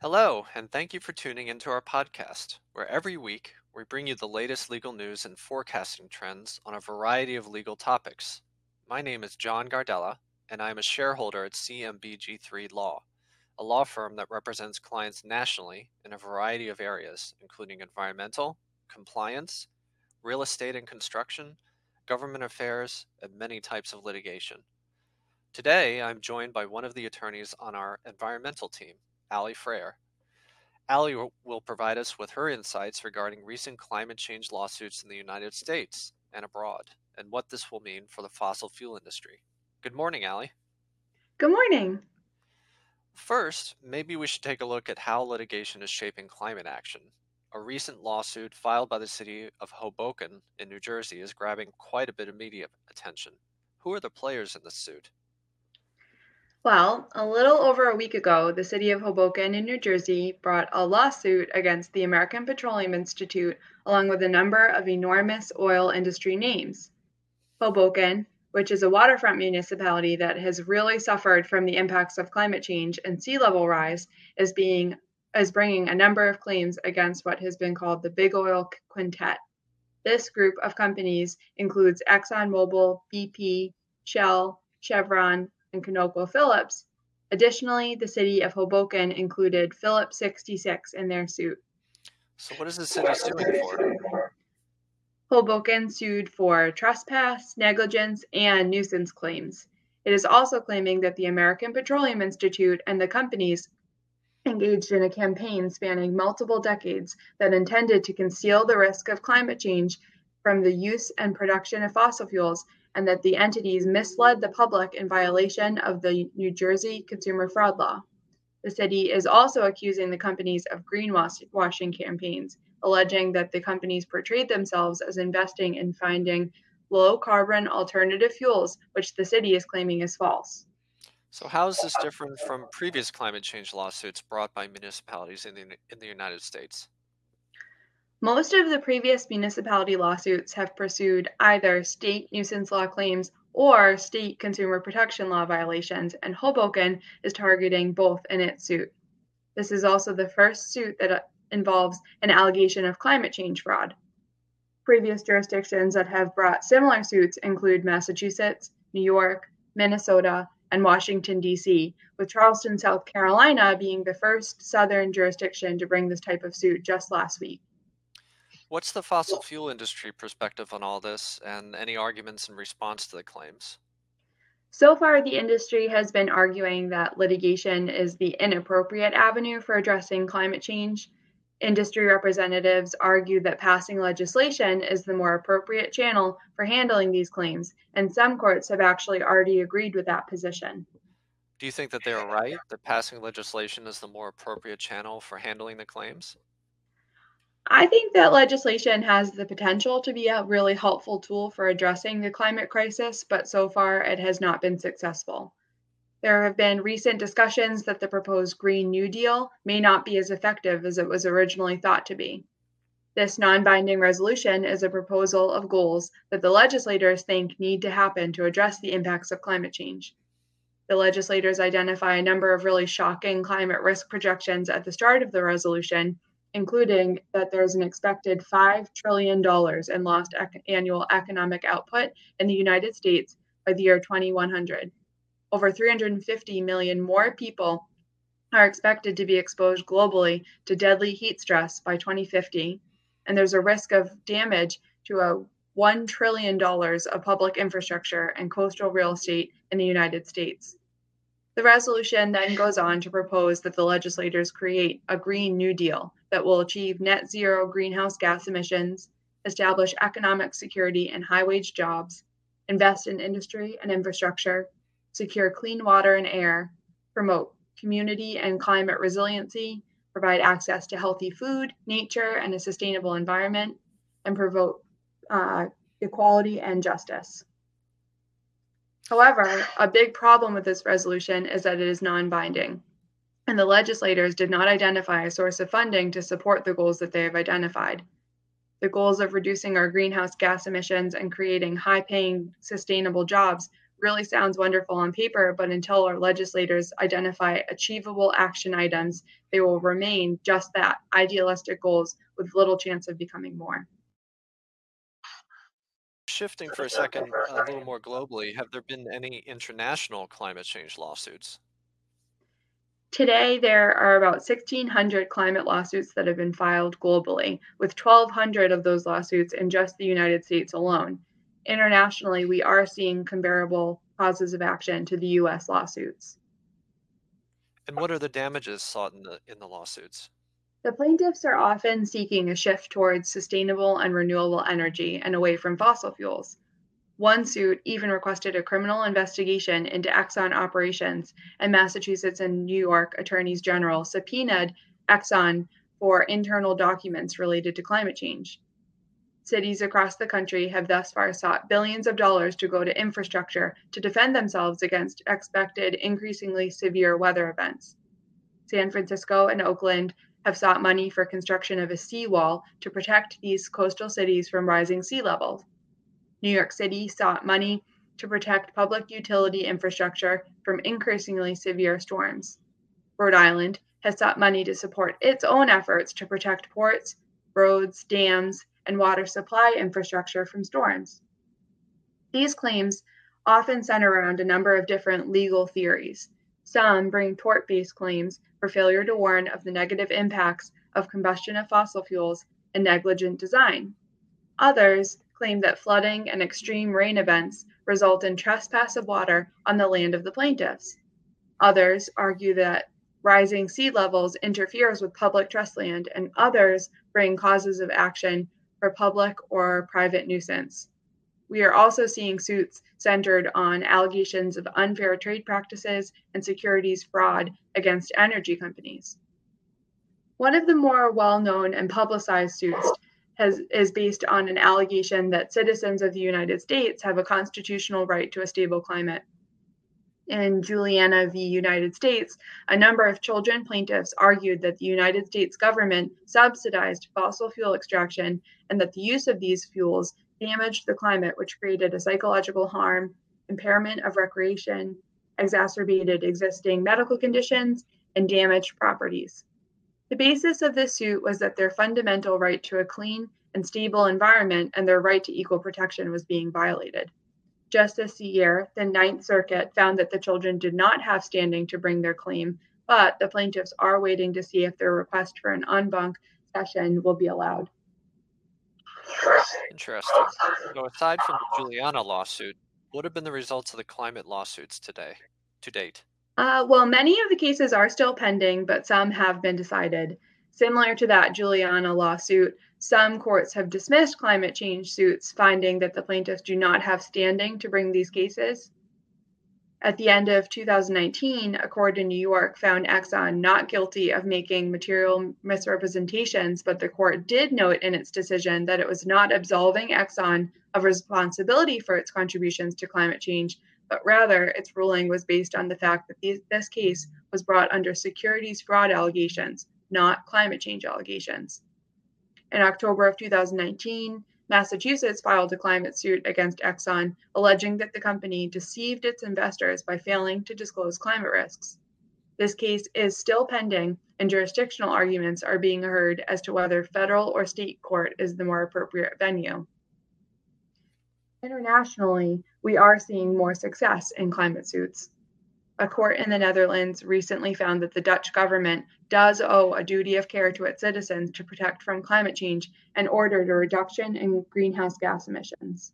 Hello, and thank you for tuning into our podcast, where every week we bring you the latest legal news and forecasting trends on a variety of legal topics. My name is John Gardella, and I am a shareholder at CMBG3 Law, a law firm that represents clients nationally in a variety of areas, including environmental, compliance, real estate and construction, government affairs, and many types of litigation. Today, I'm joined by one of the attorneys on our environmental team, Ali Frere. Ali will provide us with her insights regarding recent climate change lawsuits in the United States and abroad, and what this will mean for the fossil fuel industry. Good morning, Ali. Good morning. First, maybe we should take a look at how litigation is shaping climate action. A recent lawsuit filed by the city of Hoboken in New Jersey is grabbing quite a bit of media attention. Who are the players in this suit? Well, a little over a week ago, the city of Hoboken in New Jersey brought a lawsuit against the American Petroleum Institute along with a number of enormous oil industry names. Hoboken, which is a waterfront municipality that has really suffered from the impacts of climate change and sea level rise, is bringing a number of claims against what has been called the Big Oil Quintet. This group of companies includes ExxonMobil, BP, Shell, Chevron, and ConocoPhillips. Additionally, the city of Hoboken included Phillips 66 in their suit. So, what is the city suing for? Hoboken sued for trespass, negligence, and nuisance claims. It is also claiming that the American Petroleum Institute and the companies engaged in a campaign spanning multiple decades that intended to conceal the risk of climate change from the use and production of fossil fuels, and that the entities misled the public in violation of the New Jersey Consumer Fraud Law. The city is also accusing the companies of greenwashing campaigns, alleging that the companies portrayed themselves as investing in finding low carbon alternative fuels, which the city is claiming is false. So, how is this different from previous climate change lawsuits brought by municipalities in the United States? Most of the previous municipality lawsuits have pursued either state nuisance law claims or state consumer protection law violations, and Hoboken is targeting both in its suit. This is also the first suit that involves an allegation of climate change fraud. Previous jurisdictions that have brought similar suits include Massachusetts, New York, Minnesota, and Washington, D.C., with Charleston, South Carolina being the first southern jurisdiction to bring this type of suit just last week. What's the fossil fuel industry perspective on all this, and any arguments in response to the claims? So far, the industry has been arguing that litigation is the inappropriate avenue for addressing climate change. Industry representatives argue that passing legislation is the more appropriate channel for handling these claims, and some courts have actually already agreed with that position. Do you think that they are right, that passing legislation is the more appropriate channel for handling the claims? I think that legislation has the potential to be a really helpful tool for addressing the climate crisis, but so far it has not been successful. There have been recent discussions that the proposed Green New Deal may not be as effective as it was originally thought to be. This non binding resolution is a proposal of goals that the legislators think need to happen to address the impacts of climate change. The legislators identify a number of really shocking climate risk projections at the start of the resolution, including that there's an expected $5 trillion in lost annual economic output in the United States by the year 2100. Over 350 million more people are expected to be exposed globally to deadly heat stress by 2050, and there's a risk of damage to $1 trillion of public infrastructure and coastal real estate in the United States. The resolution then goes on to propose that the legislators create a Green New Deal that will achieve net zero greenhouse gas emissions, establish economic security and high wage jobs, invest in industry and infrastructure, secure clean water and air, promote community and climate resiliency, provide access to healthy food, nature, and a sustainable environment, and promote equality and justice. However, a big problem with this resolution is that it is non binding, and the legislators did not identify a source of funding to support the goals that they have identified. The goals of reducing our greenhouse gas emissions and creating high paying, sustainable jobs really sounds wonderful on paper, but until our legislators identify achievable action items, they will remain just that, idealistic goals with little chance of becoming more. Shifting for a second, a little more globally, have there been any international climate change lawsuits? Today, there are about 1,600 climate lawsuits that have been filed globally, with 1,200 of those lawsuits in just the United States alone. Internationally, we are seeing comparable causes of action to the US lawsuits. And what are the damages sought in the lawsuits? The plaintiffs are often seeking a shift towards sustainable and renewable energy and away from fossil fuels. One suit even requested a criminal investigation into Exxon operations, and Massachusetts and New York attorneys general subpoenaed Exxon for internal documents related to climate change. Cities across the country have thus far sought billions of dollars to go to infrastructure to defend themselves against expected increasingly severe weather events. San Francisco and Oakland have sought money for construction of a seawall to protect these coastal cities from rising sea levels. New York City sought money to protect public utility infrastructure from increasingly severe storms. Rhode Island has sought money to support its own efforts to protect ports, roads, dams, and water supply infrastructure from storms. These claims often center around a number of different legal theories. Some bring tort based claims for failure to warn of the negative impacts of combustion of fossil fuels and negligent design. Others claim that flooding and extreme rain events result in trespass of water on the land of the plaintiffs. Others argue that rising sea levels interferes with public trust land, and others bring causes of action for public or private nuisance. We are also seeing suits centered on allegations of unfair trade practices and securities fraud against energy companies. One of the more well known and publicized suits is based on an allegation that citizens of the United States have a constitutional right to a stable climate. In Juliana v. United States, a number of children plaintiffs argued that the United States government subsidized fossil fuel extraction and that the use of these fuels damaged the climate, which created a psychological harm, impairment of recreation, exacerbated existing medical conditions, and damaged properties. The basis of this suit was that their fundamental right to a clean and stable environment and their right to equal protection was being violated. Just this year, the Ninth Circuit found that the children did not have standing to bring their claim, but the plaintiffs are waiting to see if their request for an en banc session will be allowed. Interesting. So aside from the Juliana lawsuit, what have been the results of the climate lawsuits to date? Well, many of the cases are still pending, but some have been decided. Similar to that Juliana lawsuit, some courts have dismissed climate change suits, finding that the plaintiffs do not have standing to bring these cases. At the end of 2019, a court in New York found Exxon not guilty of making material misrepresentations, but the court did note in its decision that it was not absolving Exxon of responsibility for its contributions to climate change, but rather its ruling was based on the fact that this case was brought under securities fraud allegations, not climate change allegations. In October of 2019, Massachusetts filed a climate suit against Exxon, alleging that the company deceived its investors by failing to disclose climate risks. This case is still pending, and jurisdictional arguments are being heard as to whether federal or state court is the more appropriate venue. Internationally, we are seeing more success in climate suits. A court in the Netherlands recently found that the Dutch government does owe a duty of care to its citizens to protect from climate change and ordered a reduction in greenhouse gas emissions.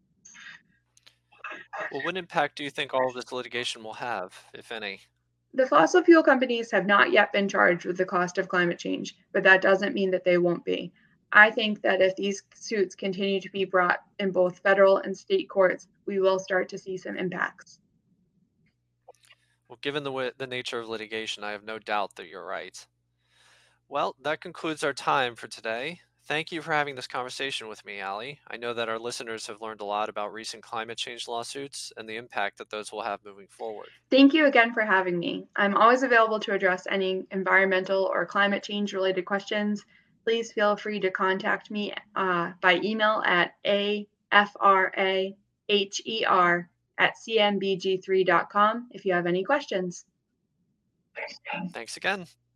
Well, what impact do you think all of this litigation will have, if any? The fossil fuel companies have not yet been charged with the cost of climate change, but that doesn't mean that they won't be. I think that if these suits continue to be brought in both federal and state courts, we will start to see some impacts. Well, given the nature of litigation, I have no doubt that you're right. Well, that concludes our time for today. Thank you for having this conversation with me, Allie. I know that our listeners have learned a lot about recent climate change lawsuits and the impact that those will have moving forward. Thank you again for having me. I'm always available to address any environmental or climate change related questions. Please feel free to contact me by email at afraher@gmail.com. at cmbg3.com if you have any questions. Thanks again.